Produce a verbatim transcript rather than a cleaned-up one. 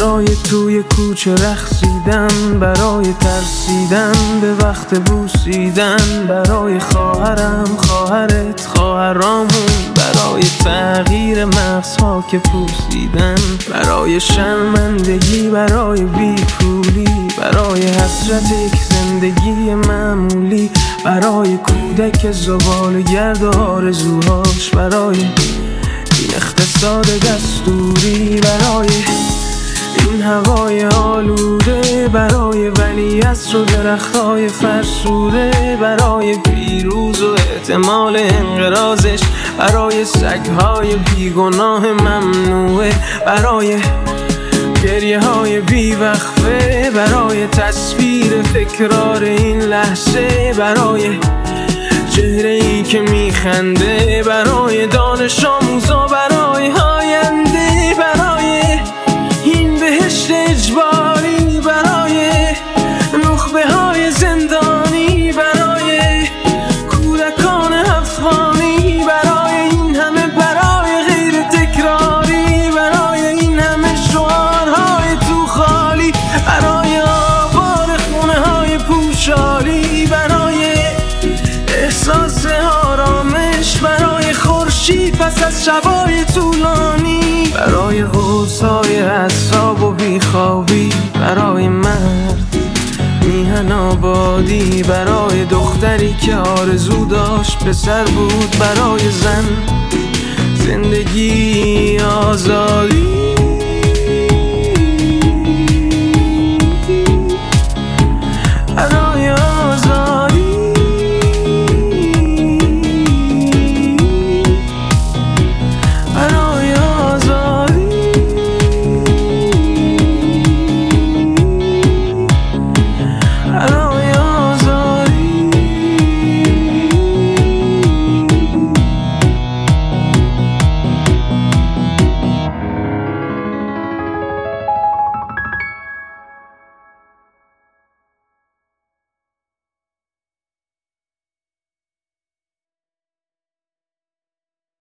برای توی کوچه رقصیدن، برای ترسیدن به وقت بوسیدن، برای خواهرم، خواهرت، خواهرامون، برای تغییر مغزها که پوسیدن، برای شرمندگی، برای بیپولی، برای حسرت یک زندگی معمولی، برای کودک زباله‌گرد و آرزوهاش، برای این اقتصاد دستوری، برای این هوای آلوده، برای ولیعصر و درختای فرسوده، برای پیروز و احتمال انقراضش، برای سگهای بیگناه ممنوعه، برای گریه های بیوقفه، برای تصویر تکرار این لحظه، برای چهره ای که میخنده، برای دانش آموزا، برای آینده، برای این بهشت اجباری، برای نخبه های زندانی، برای کودکان افغانی، برای این همه برای غیر تکراری، برای این همه شعارهای تو خالی، برای آوار خونه های پوشالی، برای احساس آرامش، برای خورشید پس از شبای طولانی، برای غوصای اعصاب و بیخوابی، برای مرد میهن آبادی، برای دختری که آرزو داشت پسر بود، برای زن زندگی آزادی.